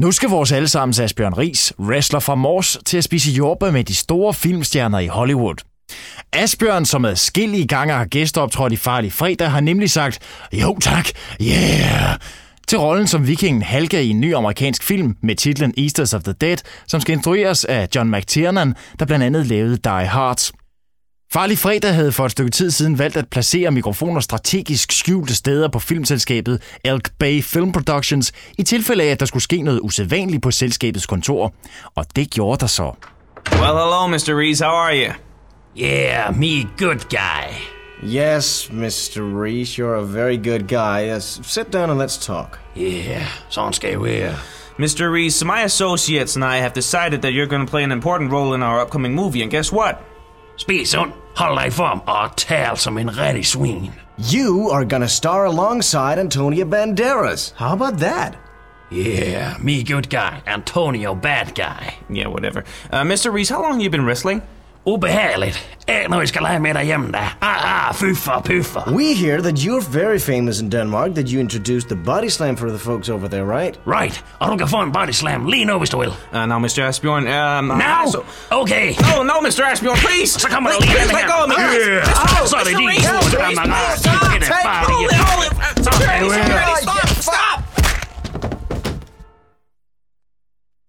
Nu skal vores allesammens Asbjørn Riis, wrestler fra Mors, til at spise jordbær med de store filmstjerner i Hollywood. Asbjørn, som adskillige gange har gæsteoptrådt i Farlig Fredag, har nemlig sagt, jo tak, yeah, til rollen som vikingen Helga i en ny amerikansk film med titlen Easters of the Dead, som skal instrueres af John McTiernan, der blandt andet lavede Die Hard. Farlig Fredag havde for et stykke tid siden valgt at placere mikrofoner strategisk skjulte steder på filmselskabet Elk Bay Film Productions, i tilfælde af, at der skulle ske noget usædvanligt på selskabets kontor. Og det gjorde der så. Well, hello, Mr. Reese. How are you? Yeah, me good guy. Yes, Mr. Reese, you're a very good guy. Yes, sit down and let's talk. Yeah, sådan skal jeg være. Mr. Reese, my associates and I have decided that you're going to play an important role in our upcoming movie, and guess what? Spis sund, hold dig i form og tal som en rigtig svin. You are gonna star alongside Antonio Banderas. How about that? Yeah, me good guy, Antonio bad guy. Yeah, whatever. Mr. Reese, how long have you been wrestling? Ubehageligt. Ikke noget, jeg skal lege med derhjemme da. Pyffer. We hear that you're very famous in Denmark, that you introduced the body slam for the folks over there, right? Right, og du kan få en body slam lige nu, hvis du vil. Now, Mr. Asbjørn, Now? Okay. No, Mr. Asbjørn, please! Så kommer der lige let go of me! Så er det din tur,